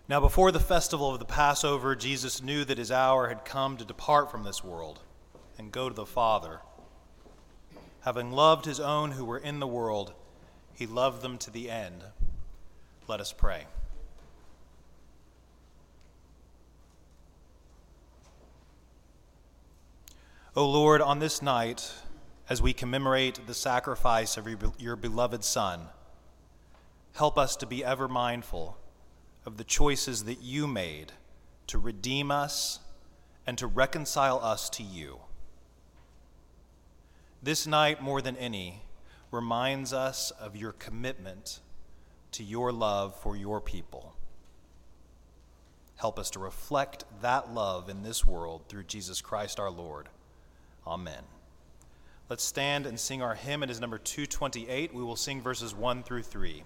Now before the festival of the Passover, Jesus knew that his hour had come to depart from this world and go to the Father. Having loved his own who were in the world, he loved them to the end. Let us pray. O Lord, on this night, as we commemorate the sacrifice of your beloved Son, help us to be ever mindful of the choices that you made to redeem us and to reconcile us to you. This night, more than any, reminds us of your commitment to your love for your people. Help us to reflect that love in this world through Jesus Christ our Lord. Amen. Let's stand and sing our hymn. It is number 228. We will sing verses 1 through 3.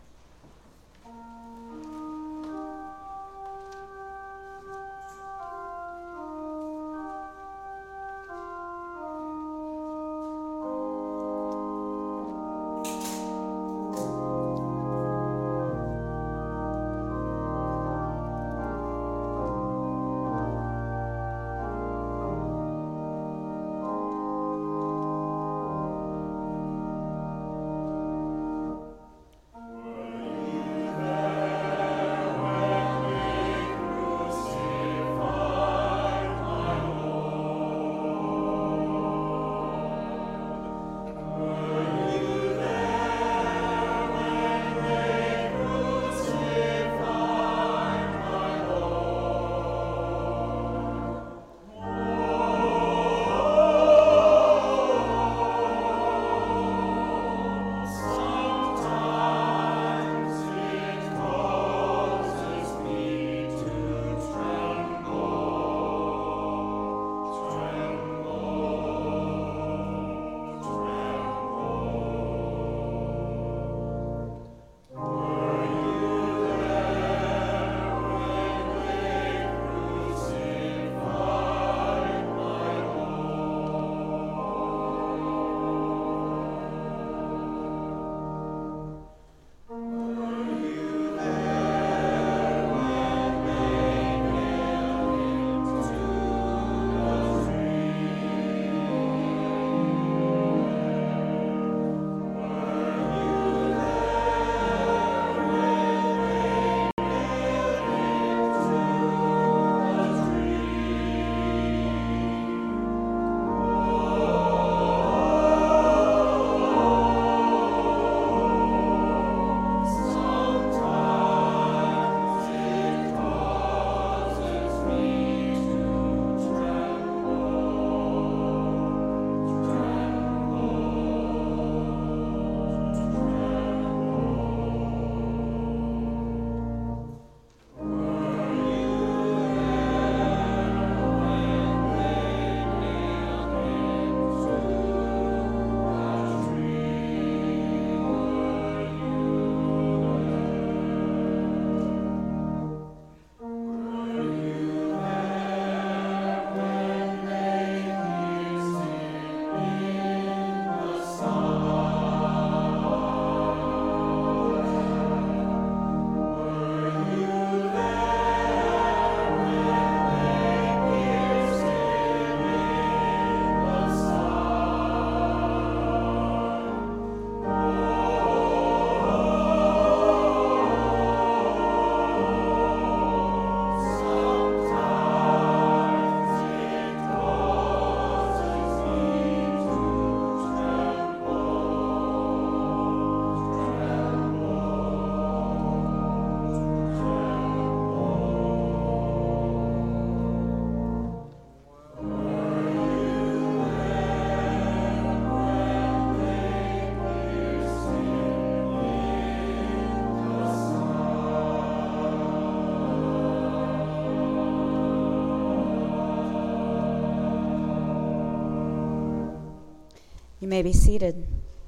You may be seated.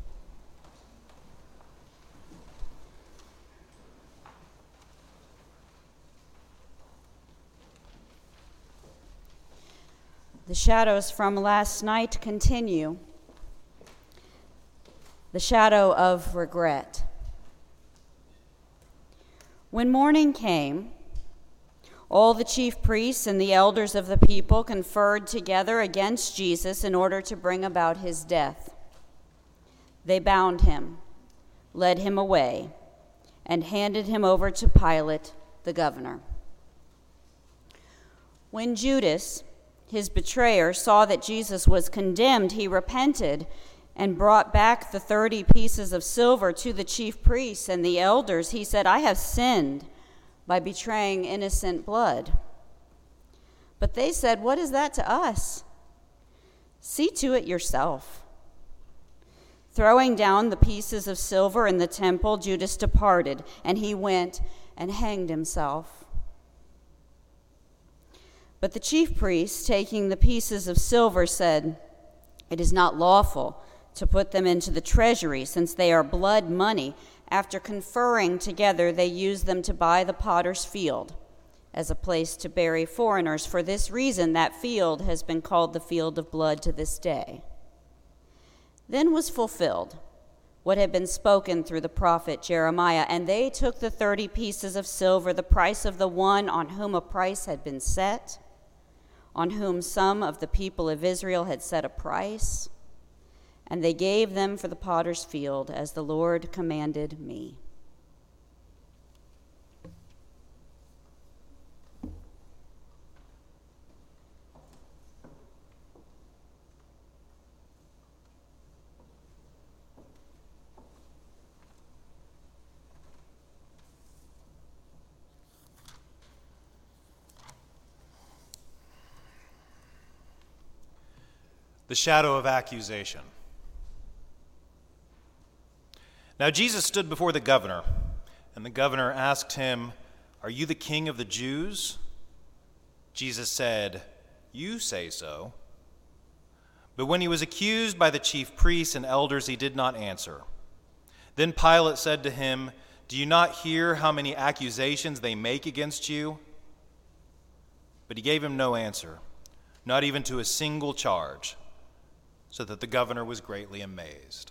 The shadows from last night continue. The shadow of regret. When morning came, All the chief priests and the elders of the people conferred together against Jesus in order to bring about his death. They bound him, led him away, and handed him over to Pilate, the governor. When Judas, his betrayer, saw that Jesus was condemned, he repented and brought back the 30 pieces of silver to the chief priests and the elders. He said, "I have sinned by betraying innocent blood." But they said, "What is that to us? See to it yourself." Throwing down the pieces of silver in the temple, Judas departed, and he went and hanged himself. But the chief priests, taking the pieces of silver, said, "It is not lawful to put them into the treasury, since they are blood money." After conferring together, they used them to buy the potter's field as a place to bury foreigners. For this reason, that field has been called the field of blood to this day. Then was fulfilled what had been spoken through the prophet Jeremiah, and they took the 30 pieces of silver, the price of the one on whom a price had been set, on whom some of the people of Israel had set a price, and they gave them for the potter's field, as the Lord commanded me. The shadow of accusation. Now Jesus stood before the governor, and the governor asked him, "Are you the king of the Jews?" Jesus said, "You say so." But when he was accused by the chief priests and elders, he did not answer. Then Pilate said to him, "Do you not hear how many accusations they make against you?" But he gave him no answer, not even to a single charge, so that the governor was greatly amazed.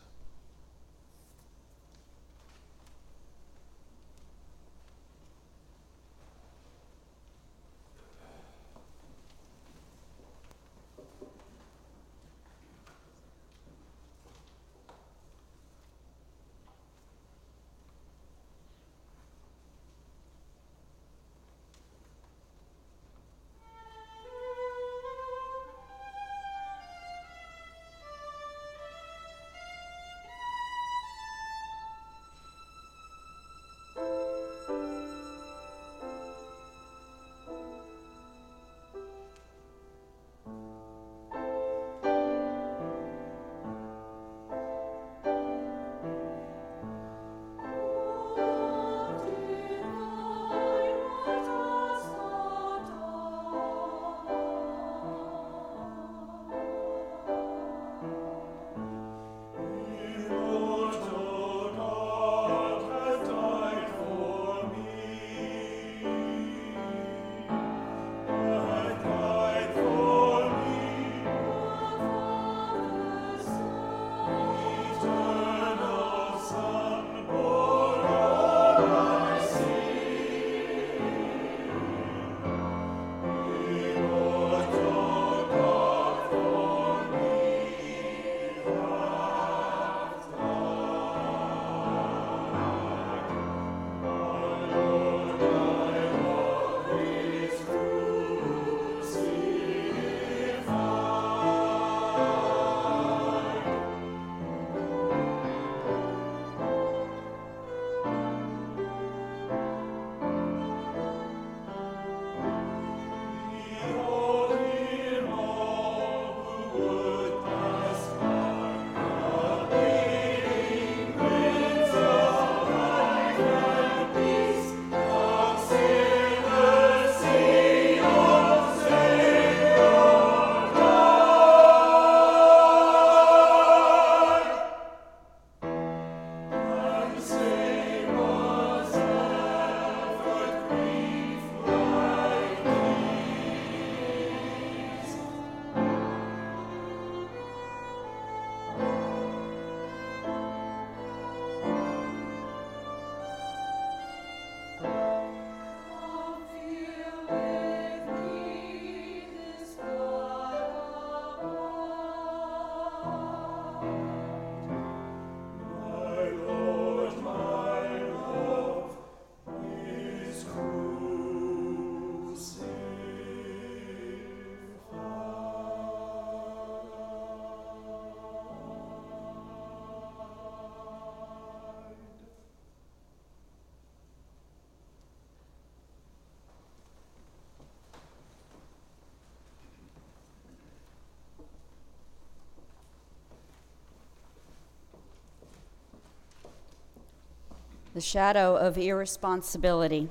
The shadow of irresponsibility.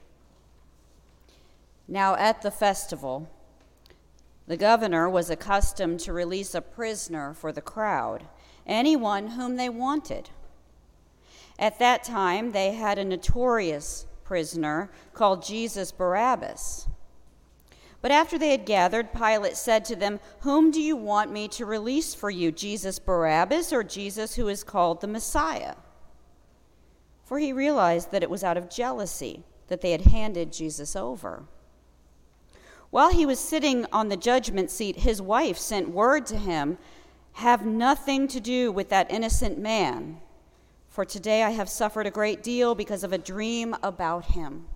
Now at the festival, the governor was accustomed to release a prisoner for the crowd, anyone whom they wanted. At that time, they had a notorious prisoner called Jesus Barabbas. But after they had gathered, Pilate said to them, "Whom do you want me to release for you, Jesus Barabbas or Jesus who is called the Messiah?" For he realized that it was out of jealousy that they had handed Jesus over. While he was sitting on the judgment seat, his wife sent word to him, "Have nothing to do with that innocent man, for today I have suffered a great deal because of a dream about him."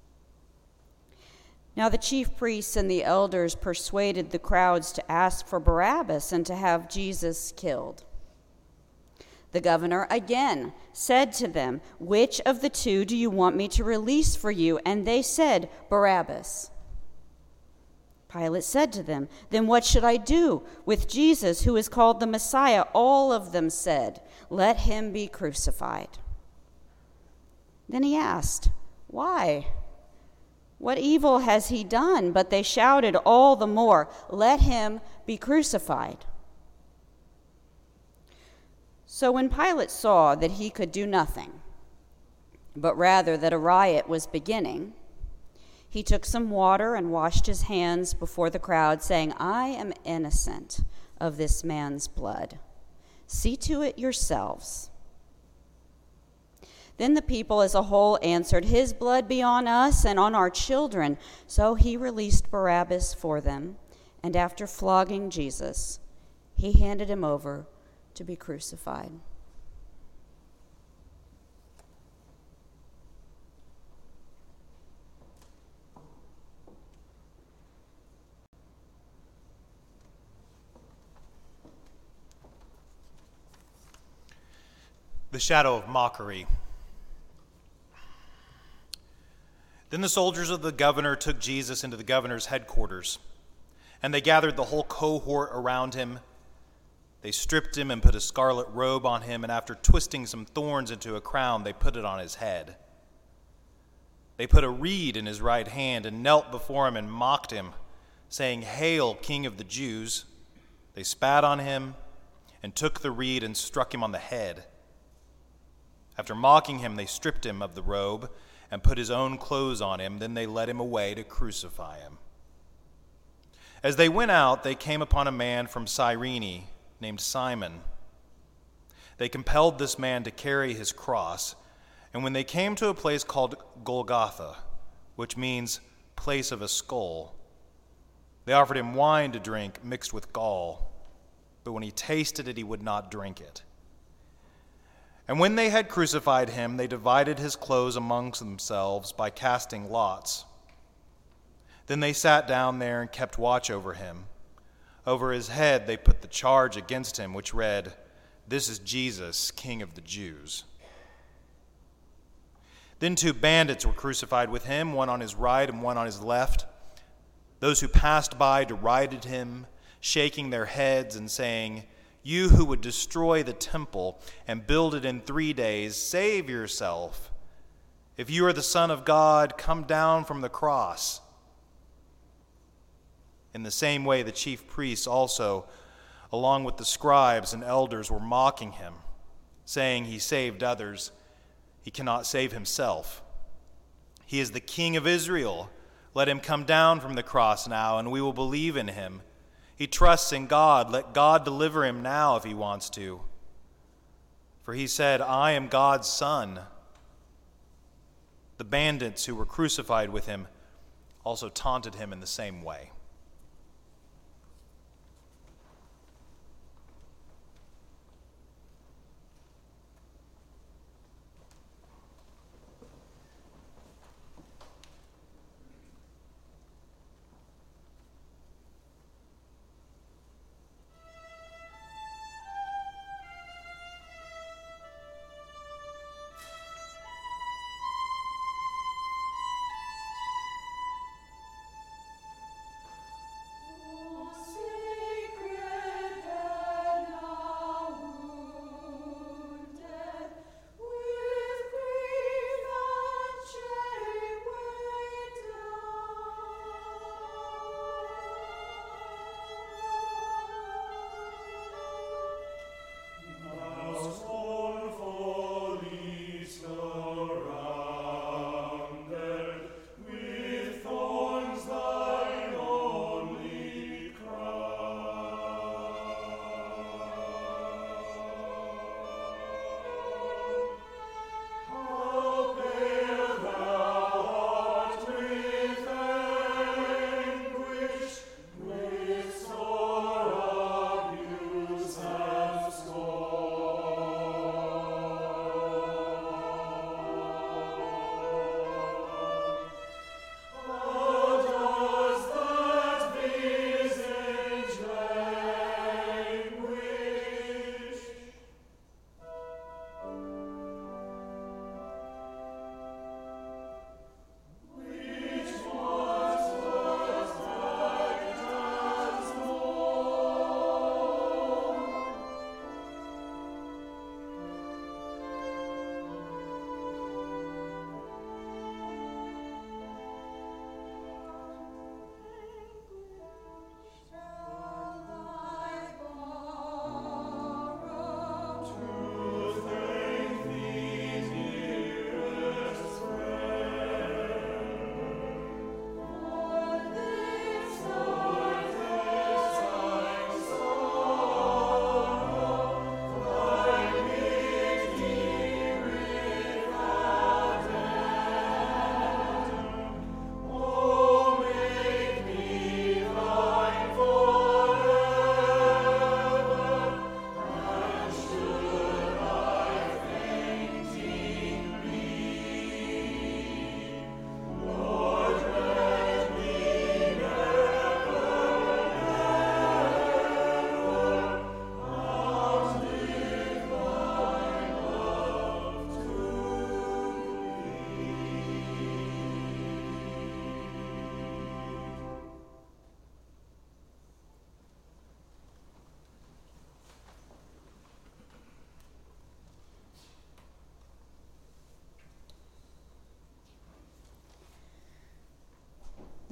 Now the chief priests and the elders persuaded the crowds to ask for Barabbas and to have Jesus killed. The governor again said to them, "Which of the two do you want me to release for you?" And they said, "Barabbas." Pilate said to them, "Then what should I do with Jesus, who is called the Messiah?" All of them said, "Let him be crucified." Then he asked, "Why? What evil has he done?" But they shouted all the more, "Let him be crucified." So when Pilate saw that he could do nothing, but rather that a riot was beginning, he took some water and washed his hands before the crowd, saying, "I am innocent of this man's blood. See to it yourselves." Then the people as a whole answered, "His blood be on us and on our children." So he released Barabbas for them, and after flogging Jesus, he handed him over to be crucified. The shadow of mockery. Then the soldiers of the governor took Jesus into the governor's headquarters, and they gathered the whole cohort around him. They stripped him and put a scarlet robe on him, and after twisting some thorns into a crown, they put it on his head. They put a reed in his right hand and knelt before him and mocked him, saying, "Hail, King of the Jews!" They spat on him and took the reed and struck him on the head. After mocking him, they stripped him of the robe and put his own clothes on him. Then they led him away to crucify him. As they went out, they came upon a man from Cyrene named Simon. They compelled this man to carry his cross, and when they came to a place called Golgotha, which means place of a skull, they offered him wine to drink mixed with gall, but when he tasted it, he would not drink it. And when they had crucified him, they divided his clothes amongst themselves by casting lots. Then they sat down there and kept watch over him. Over his head they put the charge against him, which read, "This is Jesus, King of the Jews." Then 2 bandits were crucified with him, one on his right and one on his left. Those who passed by derided him, shaking their heads and saying, "You who would destroy the temple and build it in 3 days, save yourself. If you are the Son of God, come down from the cross." In the same way, the chief priests also, along with the scribes and elders, were mocking him, saying, "He saved others. He cannot save himself. He is the King of Israel. Let him come down from the cross now, and we will believe in him. He trusts in God. Let God deliver him now if he wants to. For he said, 'I am God's son.'" The bandits who were crucified with him also taunted him in the same way.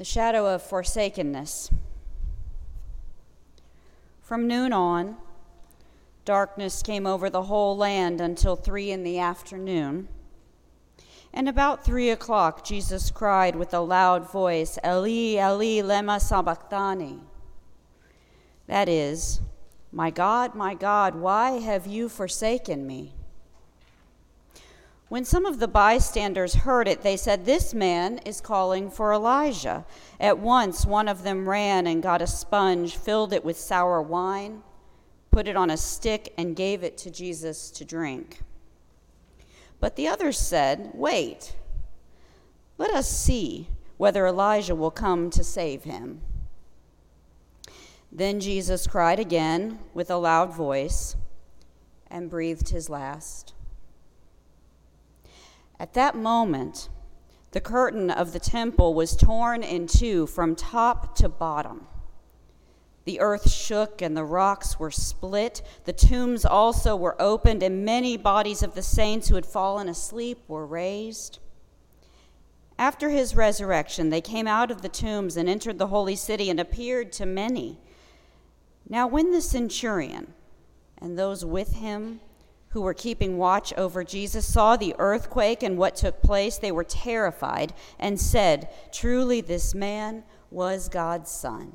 The shadow of forsakenness. From noon on, darkness came over the whole land until 3 p.m. And about 3 o'clock, Jesus cried with a loud voice, Eli, Eli, lema sabachthani. That is, my God, why have you forsaken me? When some of the bystanders heard it, they said, this man is calling for Elijah. At once, one of them ran and got a sponge, filled it with sour wine, put it on a stick, and gave it to Jesus to drink. But the others said, wait, let us see whether Elijah will come to save him. Then Jesus cried again with a loud voice and breathed his last. At that moment, the curtain of the temple was torn in two from top to bottom. The earth shook and the rocks were split. The tombs also were opened, and many bodies of the saints who had fallen asleep were raised. After his resurrection, they came out of the tombs and entered the holy city and appeared to many. Now when the centurion and those with him who were keeping watch over Jesus saw the earthquake and what took place, they were terrified and said, truly this man was God's son.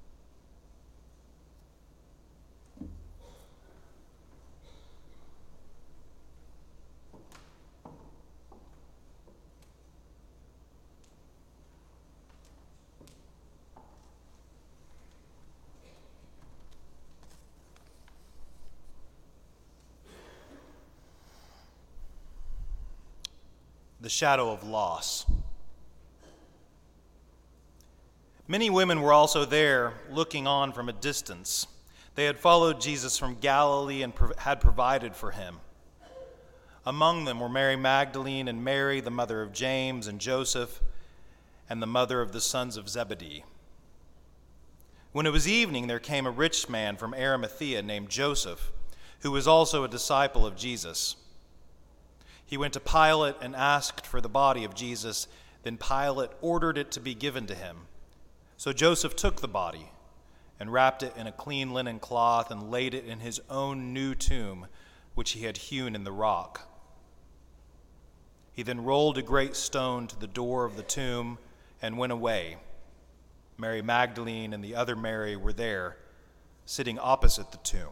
The shadow of loss. Many women were also there, looking on from a distance. They had followed Jesus from Galilee and had provided for him. Among them were Mary Magdalene and Mary, the mother of James and Joseph, and the mother of the sons of Zebedee. When it was evening, there came a rich man from Arimathea named Joseph, who was also a disciple of Jesus. He went to Pilate and asked for the body of Jesus. Then Pilate ordered it to be given to him. So Joseph took the body and wrapped it in a clean linen cloth and laid it in his own new tomb, which he had hewn in the rock. He then rolled a great stone to the door of the tomb and went away. Mary Magdalene and the other Mary were there, sitting opposite the tomb.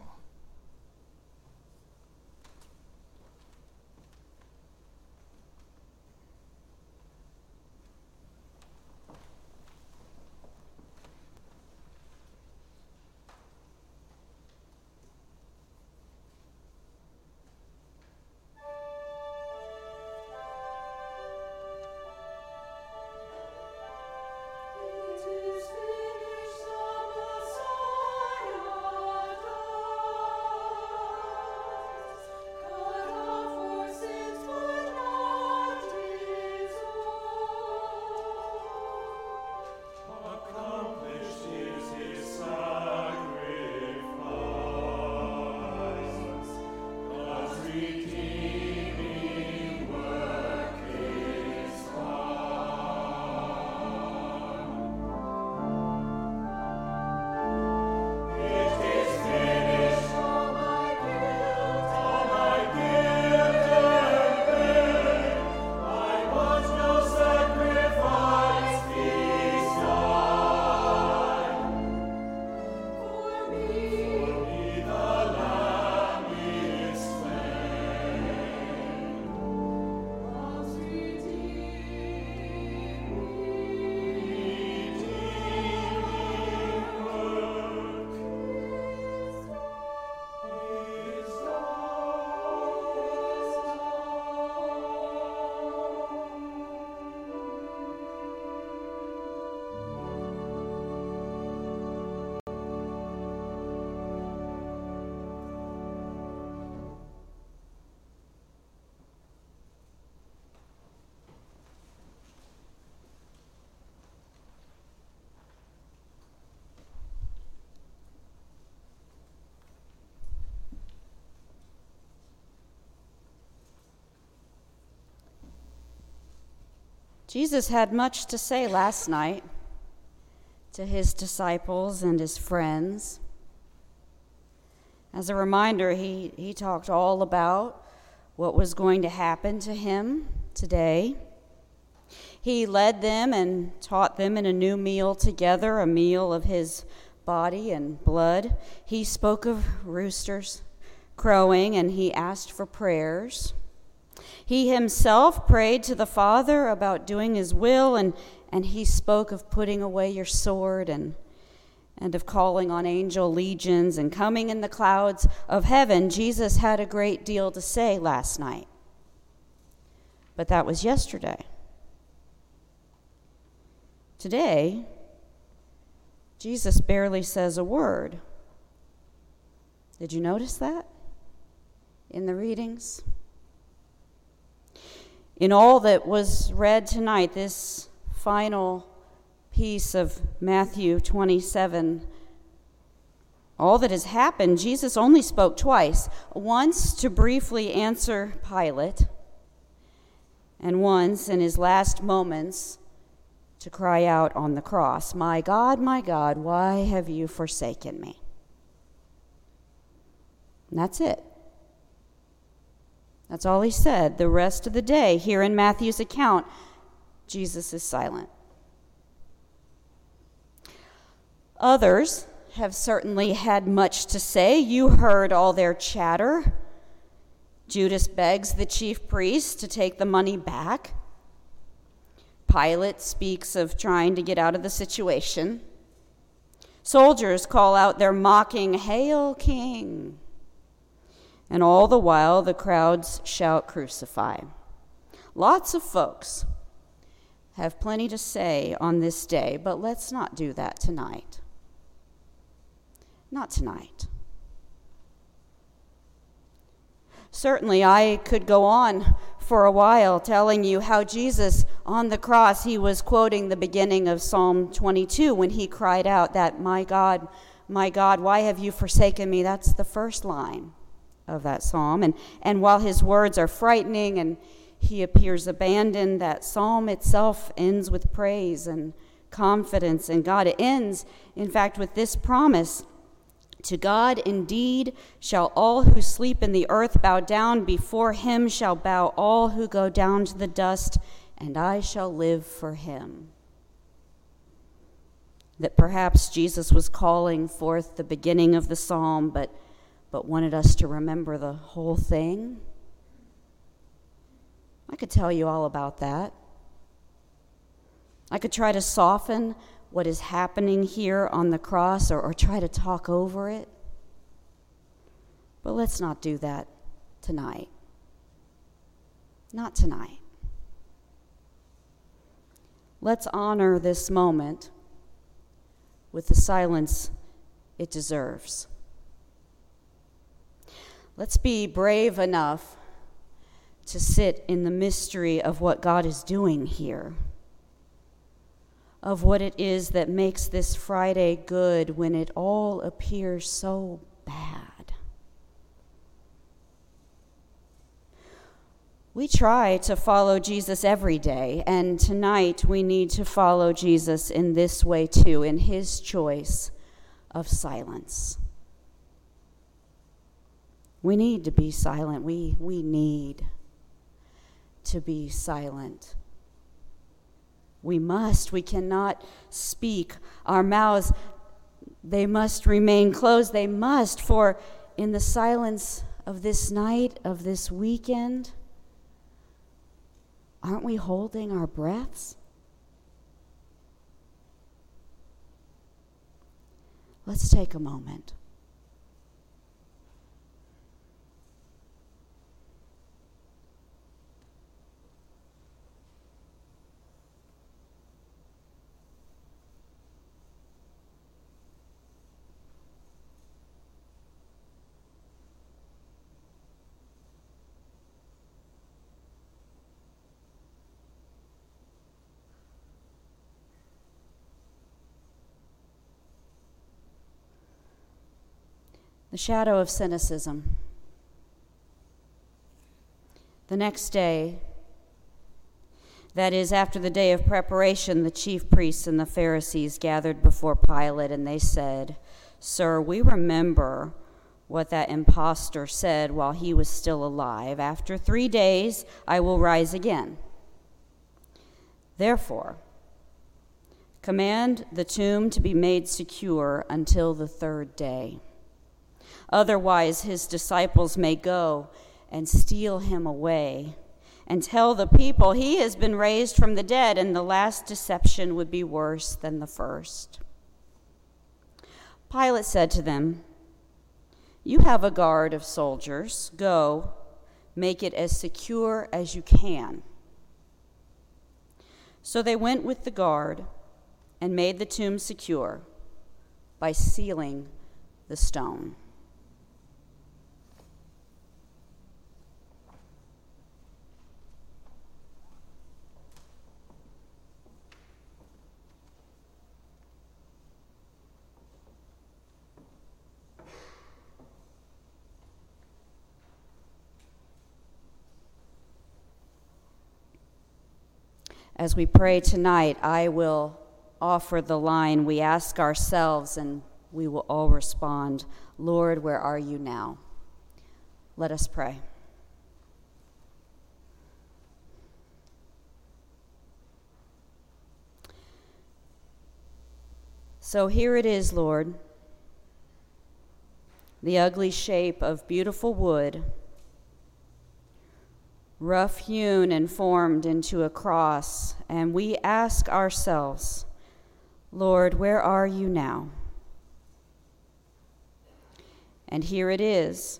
Jesus had much to say last night to his disciples and his friends. As a reminder, he talked all about what was going to happen to him today. He led them and taught them in a new meal together, a meal of his body and blood. He spoke of roosters crowing, and he asked for prayers. He himself prayed to the Father about doing his will, and he spoke of putting away your sword and of calling on angel legions and coming in the clouds of heaven. Jesus had a great deal to say last night. But that was yesterday. Today, Jesus barely says a word. Did you notice that in the readings? In all that was read tonight, this final piece of Matthew 27, all that has happened, Jesus only spoke twice. Once to briefly answer Pilate, and once in his last moments to cry out on the cross, my God, why have you forsaken me?" And that's it. That's all he said. The rest of the day, here in Matthew's account, Jesus is silent. Others have certainly had much to say. You heard all their chatter. Judas begs the chief priests to take the money back. Pilate speaks of trying to get out of the situation. Soldiers call out their mocking, "Hail, King!" And all the while, the crowds shout, "Crucify." Lots of folks have plenty to say on this day, but let's not do that tonight. Not tonight. Certainly, I could go on for a while telling you how Jesus on the cross, he was quoting the beginning of Psalm 22 when he cried out that, my God, why have you forsaken me?" That's the first line of that psalm. And while his words are frightening and he appears abandoned, that psalm itself ends with praise and confidence in God. It ends, in fact, with this promise: "To God indeed shall all who sleep in the earth bow down, before him shall bow all who go down to the dust, and I shall live for him." That perhaps Jesus was calling forth the beginning of the psalm, but wanted us to remember the whole thing. I could tell you all about that. I could try to soften what is happening here on the cross or try to talk over it. But let's not do that tonight. Not tonight. Let's honor this moment with the silence it deserves. Let's be brave enough to sit in the mystery of what God is doing here, of what it is that makes this Friday good when it all appears so bad. We try to follow Jesus every day, and tonight we need to follow Jesus in this way too, in his choice of silence. We need to be silent. We need to be silent. We cannot speak. Our mouths, they must remain closed. They must, for in the silence of this night, of this weekend, aren't we holding our breaths? Let's take a moment. The shadow of cynicism. The next day, That is, after the day of preparation, the chief priests and the Pharisees gathered before Pilate, and they said, "Sir, we remember what that impostor said while he was still alive. After 3 days, I will rise again. Therefore, command the tomb to be made secure until the 3rd day. Otherwise, his disciples may go and steal him away and tell the people he has been raised from the dead, and the last deception would be worse than the first." Pilate said to them, "You have a guard of soldiers. Go, make it as secure as you can." So they went with the guard and made the tomb secure by sealing the stone. As we pray tonight, I will offer the line we ask ourselves, and we will all respond, "Lord, where are you now?" Let us pray. So here it is, Lord, the ugly shape of beautiful wood, rough hewn and formed into a cross, and we ask ourselves, "Lord, where are you now?" And here it is,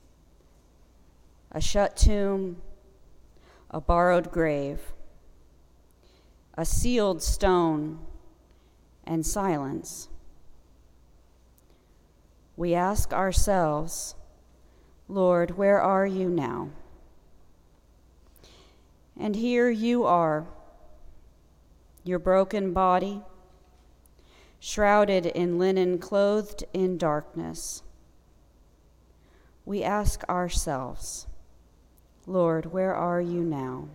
a shut tomb, a borrowed grave, a sealed stone, and silence. We ask ourselves, "Lord, where are you now?" And here you are, your broken body, shrouded in linen, clothed in darkness. We ask ourselves, "Lord, where are you now?"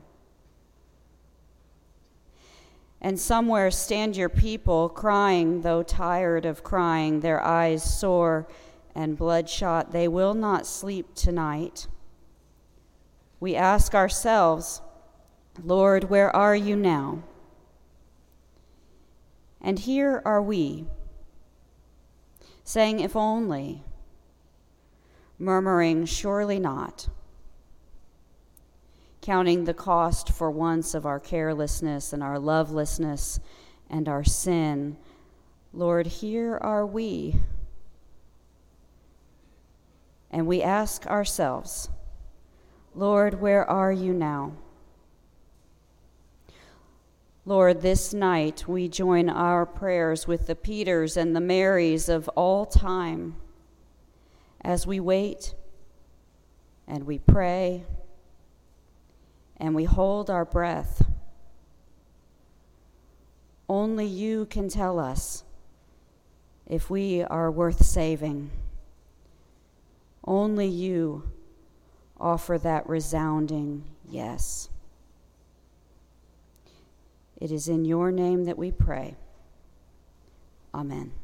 And somewhere stand your people, crying, though tired of crying, their eyes sore and bloodshot. They will not sleep tonight. We ask ourselves, "Lord, where are you now?" And here are we, saying, "If only," murmuring, "Surely not," counting the cost for once of our carelessness and our lovelessness and our sin. Lord, here are we. And we ask ourselves, "Lord, where are you now?" Lord, this night we join our prayers with the Peters and the Marys of all time as we wait and we pray and we hold our breath. Only you can tell us if we are worth saving. Only you offer that resounding yes. It is in your name that we pray. Amen.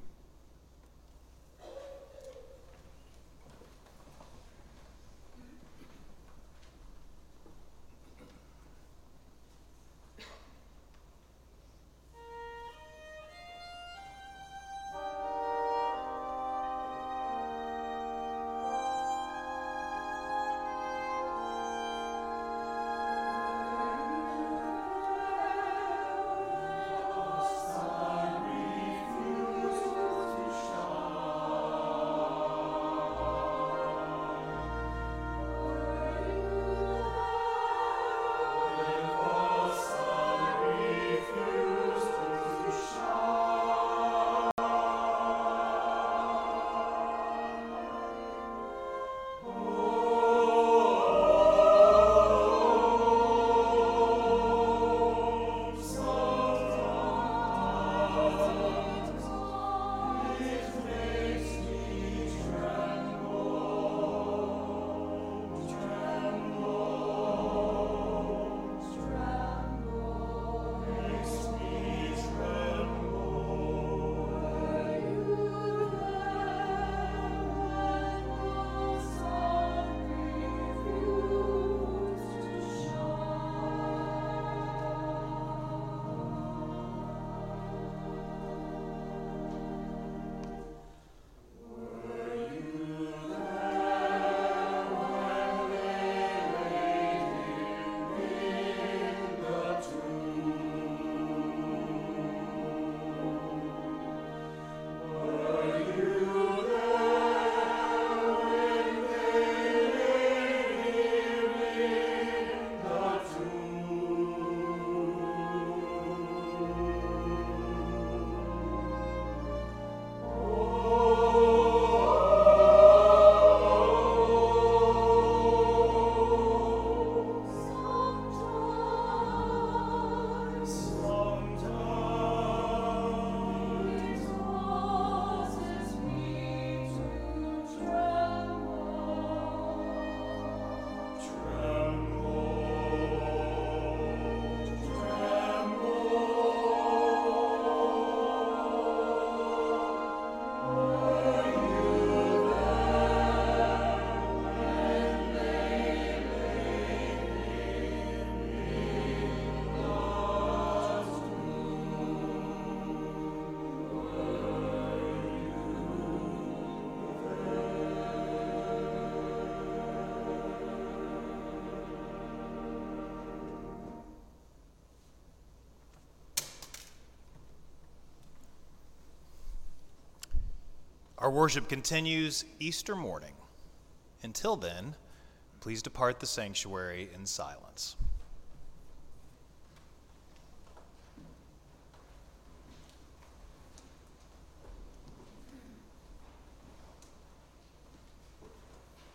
Our worship continues Easter morning. Until then, please depart the sanctuary in silence.